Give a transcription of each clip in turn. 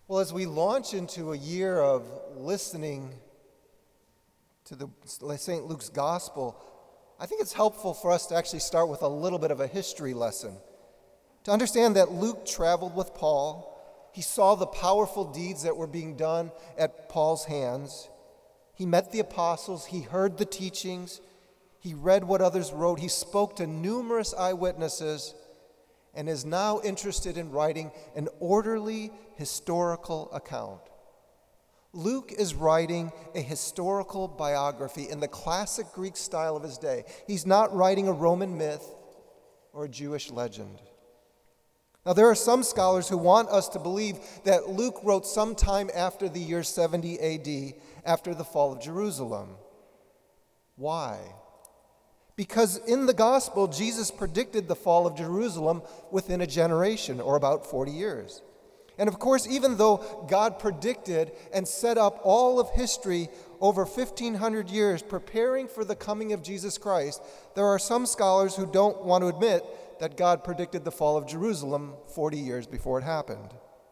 Well, as we launch into a year of listening to the St. Luke's Gospel, I think it's helpful for us to actually start with a little bit of a history lesson. To understand that Luke traveled with Paul, he saw the powerful deeds that were being done at Paul's hands. He met the apostles, he heard the teachings, he read what others wrote, he spoke to numerous eyewitnesses, and is now interested in writing an orderly historical account. Luke is writing a historical biography in the classic Greek style of his day. He's not writing a Roman myth or a Jewish legend. Now, there are some scholars who want us to believe that Luke wrote sometime after the year 70 AD, after the fall of Jerusalem. Why? Because in the gospel, Jesus predicted the fall of Jerusalem within a generation, or about 40 years. And of course, even though God predicted and set up all of history over 1,500 years preparing for the coming of Jesus Christ, there are some scholars who don't want to admit that God predicted the fall of Jerusalem 40 years before it happened.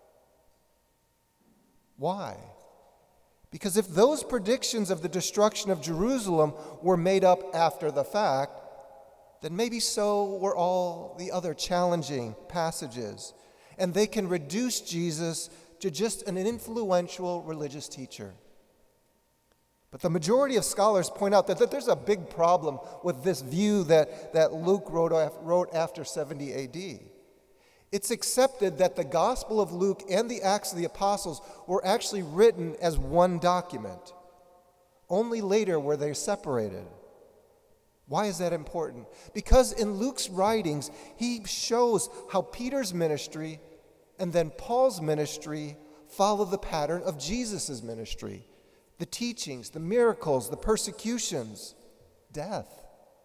Why? Because if those predictions of the destruction of Jerusalem were made up after the fact, then maybe so were all the other challenging passages, and they can reduce Jesus to just an influential religious teacher. But the majority of scholars point out that there's a big problem with this view that Luke wrote after 70 AD. It's accepted that the Gospel of Luke and the Acts of the Apostles were actually written as one document. Only later were they separated. Why is that important? Because in Luke's writings, he shows how Peter's ministry and then Paul's ministry follow the pattern of Jesus' ministry. The teachings, the miracles, the persecutions, death.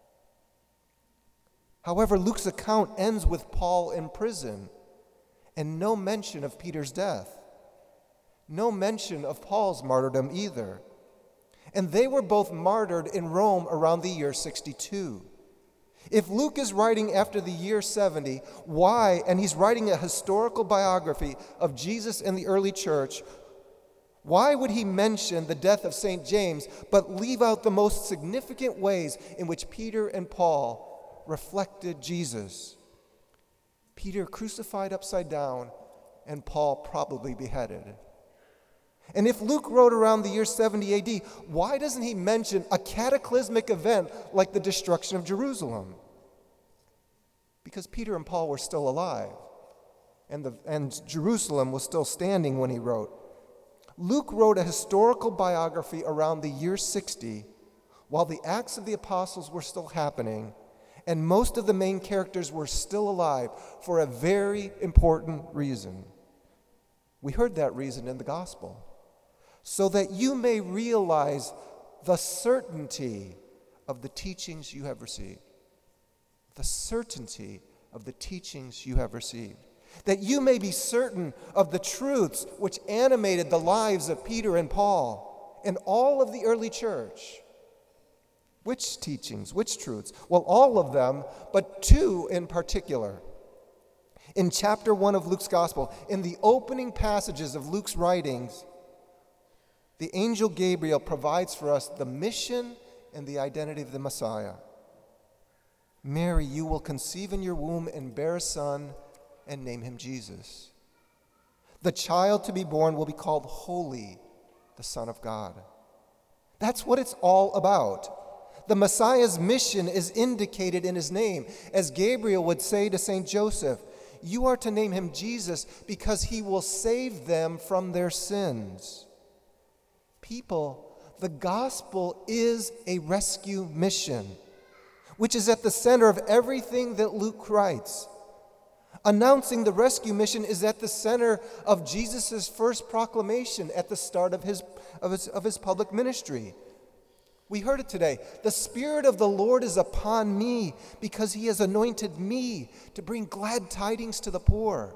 However, Luke's account ends with Paul in prison and no mention of Peter's death. No mention of Paul's martyrdom either. And they were both martyred in Rome around the year 62. If Luke is writing after the year 70, why, and he's writing a historical biography of Jesus and the early church, why would he mention the death of St. James but leave out the most significant ways in which Peter and Paul reflected Jesus? Peter crucified upside down and Paul probably beheaded. And if Luke wrote around the year 70 AD, why doesn't he mention a cataclysmic event like the destruction of Jerusalem? Because Peter and Paul were still alive, and Jerusalem was still standing when he wrote. Luke wrote a historical biography around the year 60, while the Acts of the Apostles were still happening, and most of the main characters were still alive for a very important reason. We heard that reason in the gospel. So that you may realize the certainty of the teachings you have received. The certainty of the teachings you have received. That you may be certain of the truths which animated the lives of Peter and Paul and all of the early church. Which teachings, which truths? Well, all of them, but two in particular. In chapter 1 of Luke's Gospel, in the opening passages of Luke's writings, the angel Gabriel provides for us the mission and the identity of the Messiah. Mary, you will conceive in your womb and bear a son and name him Jesus. The child to be born will be called Holy, the Son of God. That's what it's all about. The Messiah's mission is indicated in his name. As Gabriel would say to St. Joseph, you are to name him Jesus because he will save them from their sins. People, the gospel is a rescue mission, which is at the center of everything that Luke writes. Announcing the rescue mission is at the center of Jesus' first proclamation at the start of his public ministry. We heard it today. The Spirit of the Lord is upon me because he has anointed me to bring glad tidings to the poor,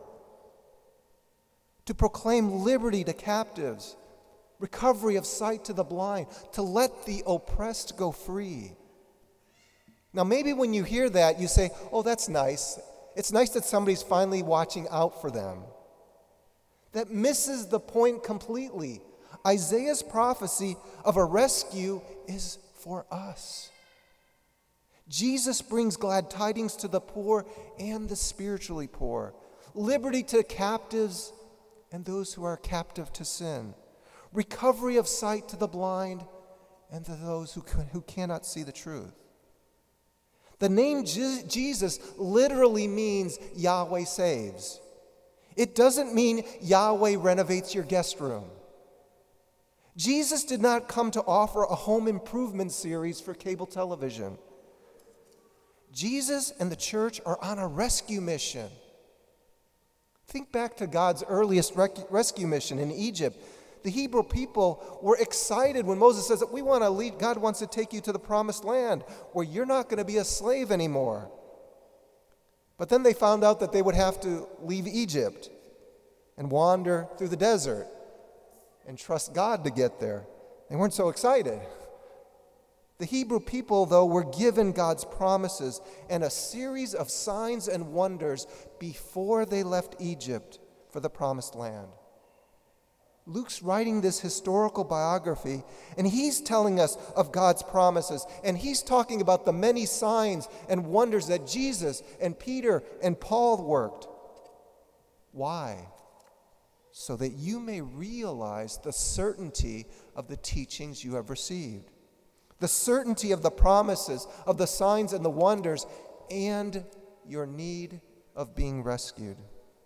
to proclaim liberty to captives, recovery of sight to the blind, to let the oppressed go free. Now, maybe when you hear that, you say, oh, that's nice. It's nice that somebody's finally watching out for them. that misses the point completely. Isaiah's prophecy of a rescue is for us. Jesus brings glad tidings to the poor and the spiritually poor, liberty to captives and those who are captive to sin, recovery of sight to the blind and to those who cannot see the truth. The name Jesus literally means Yahweh saves. It doesn't mean Yahweh renovates your guest room. Jesus did not come to offer a home improvement series for cable television. Jesus and the church are on a rescue mission. Think back to God's earliest rescue mission in Egypt. The Hebrew people were excited when Moses says that God wants to take you to the promised land where you're not going to be a slave anymore. But then they found out that they would have to leave Egypt and wander through the desert and trust God to get there. They weren't so excited. The Hebrew people, though, were given God's promises and a series of signs and wonders before they left Egypt for the promised land. Luke's writing this historical biography, and he's telling us of God's promises, and he's talking about the many signs and wonders that Jesus and Peter and Paul worked. Why? So that you may realize the certainty of the teachings you have received, the certainty of the promises, of the signs and the wonders, and your need of being rescued.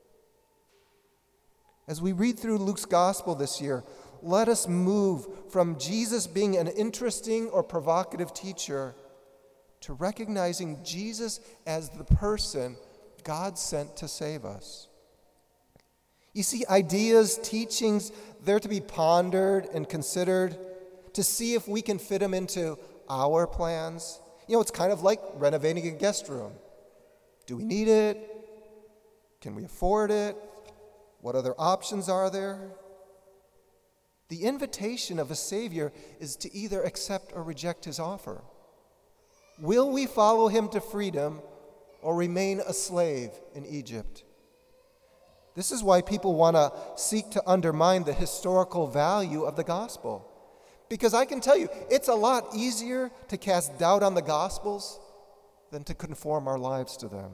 As we read through Luke's gospel this year, let us move from Jesus being an interesting or provocative teacher to recognizing Jesus as the person God sent to save us. You see, ideas, teachings, they're to be pondered and considered to see if we can fit them into our plans. You know, it's kind of like renovating a guest room. Do we need it? Can we afford it? What other options are there? The invitation of a Savior is to either accept or reject his offer. Will we follow him to freedom or remain a slave in Egypt? This is why people want to seek to undermine the historical value of the gospel. Because I can tell you, it's a lot easier to cast doubt on the Gospels than to conform our lives to them.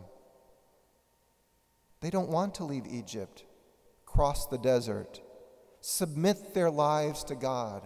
They don't want to leave Egypt, cross the desert, submit their lives to God.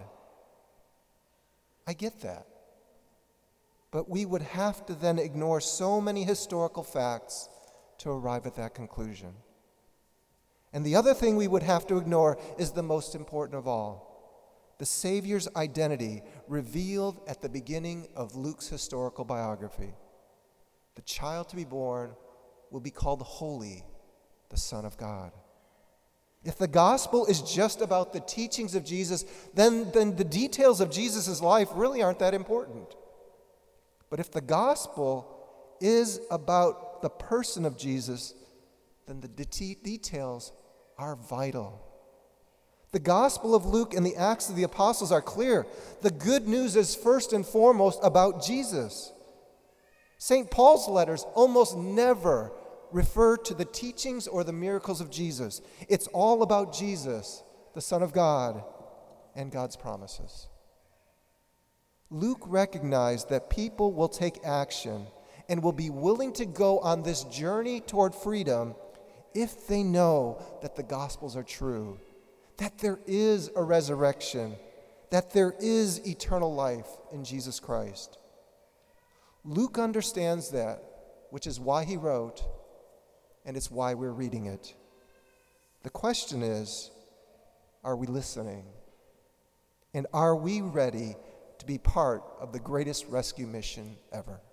I get that. But we would have to then ignore so many historical facts to arrive at that conclusion. And the other thing we would have to ignore is the most important of all. The Savior's identity revealed at the beginning of Luke's historical biography. The child to be born will be called Holy, the Son of God. If the gospel is just about the teachings of Jesus, then the details of Jesus' life really aren't that important. But if the gospel is about the person of Jesus, then the details are vital. The Gospel of Luke and the Acts of the Apostles are clear. The good news is first and foremost about Jesus. St. Paul's letters almost never refer to the teachings or the miracles of Jesus. It's all about Jesus, the Son of God, and God's promises. Luke recognized that people will take action and will be willing to go on this journey toward freedom if they know that the Gospels are true, that there is a resurrection, that there is eternal life in Jesus Christ. Luke understands that, which is why he wrote, and it's why we're reading it. The question is, are we listening? And are we ready to be part of the greatest rescue mission ever?